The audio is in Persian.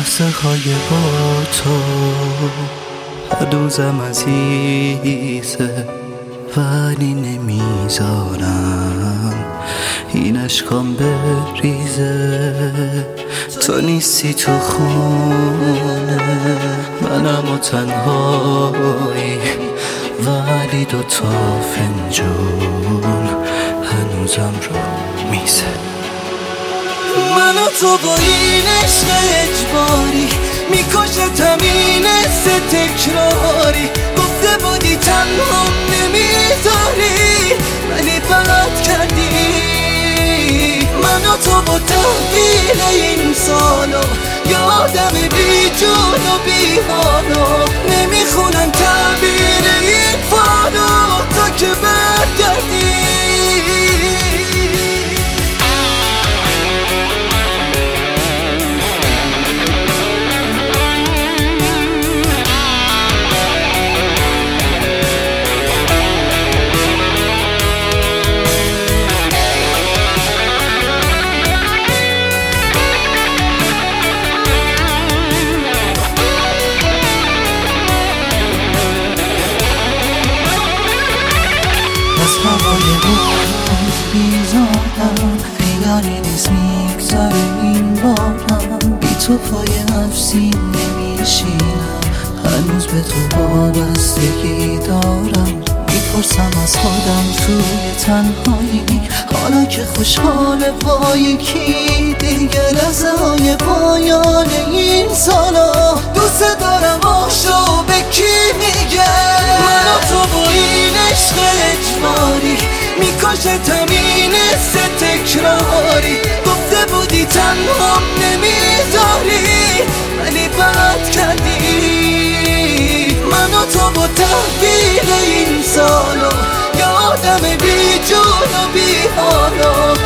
لحظه های با تو هنوزم عزیزه، ولی نمیذارم این عشقام بریزه. تو نیستی تو خونه منم و تنهایی، ولی دوتا فنجون هنوزم رو میزه. من و تو با این عشق اجباری میکشتم این حس تکراری. گفته بودی تنهام نمیذاری ولی بلد کردی. من و تو با تحویل این سالا یه آدم بی جون و بی حالا، نمیخونم تعبیر این فالا تا که برگردی. از هوای باران بیزارم، خیالی نیست میگذاره این بارم. بی تو پای نفسی نمیشینم، هنوز به تو وابستگی دارم. میپرسم از خودم توی تنهایی، حالا که خوشحال با یکی دیگه. لحظه های پایان این سالا دوست دارم آشو به کی میگه. من و تو با این عشق اجباری میکشتم این حس تکراری. گفته بودی تنهام نمیذاری ولی بلد کردی. من و تو با تحویل این سالا یه آدم بی جون و بی حالا،